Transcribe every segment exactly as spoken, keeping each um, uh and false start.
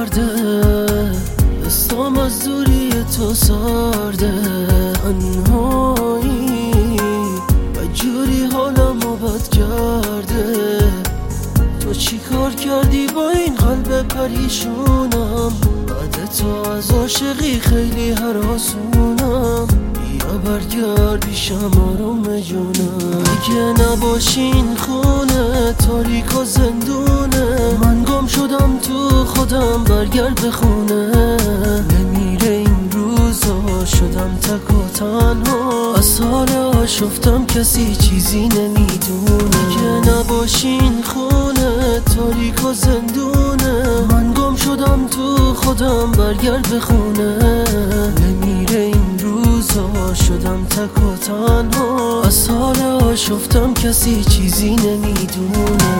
کرده، دستام از دوری تو سارده. تنهایی و جوری حالمو بد کرده. تو چی کار کردی با این قلب پریشونم؟ بعد تو از عاشقی خیلی هراسونم. بیا برگرد پیشم آروم جونم. اگه نباشین خونه تاریک و زندونه، من گم شدم تو خودم، برگرد به خونه. نمیره این روزا، شدم تک و تنها. از حال آشفتم کسی چیزی نمیدونه. اگه نباشین خونه تاریک و زندونه، من گم شدم تو خودم، برگرد به خونه. نمیره این روزا، شدم تک و تنها. از حال آشفتم کسی چیزی نمیدونه.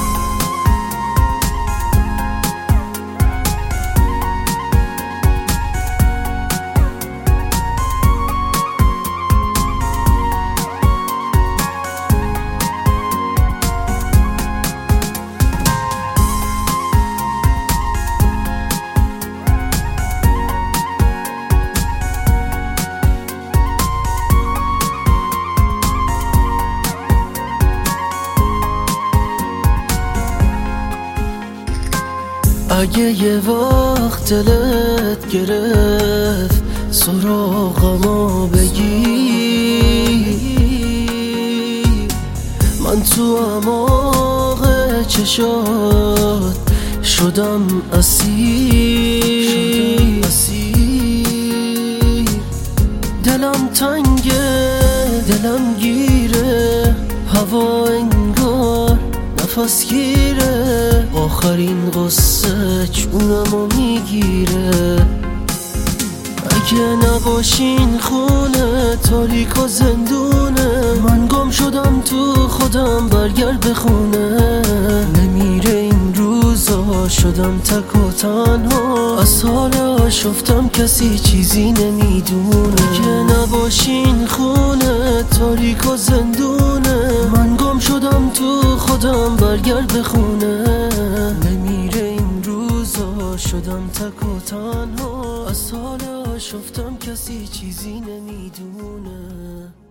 اگه یه وقت دلت گرفت سراغمو بگی، من تو اعماق چشات شدم اسیر. دلم تنگه، دلم گیره، هوا انگار نفس گیره. آخرین قصه چونمو میگیره. اگه نباشین خونه تاریک و زندونه، من گم شدم تو خودم، برگرد به خونه. نمیره این روزا، شدم تک و تنها. از حال آشفتم کسی چیزی نمیدونه. اگه نباشین خونه تاریک و زندونه، من گم شدم تو خودم، برگرد به خونه. نمیره این روزا، شدم تک و تنها. از حال آشفتم کسی چیزی نمیدونه.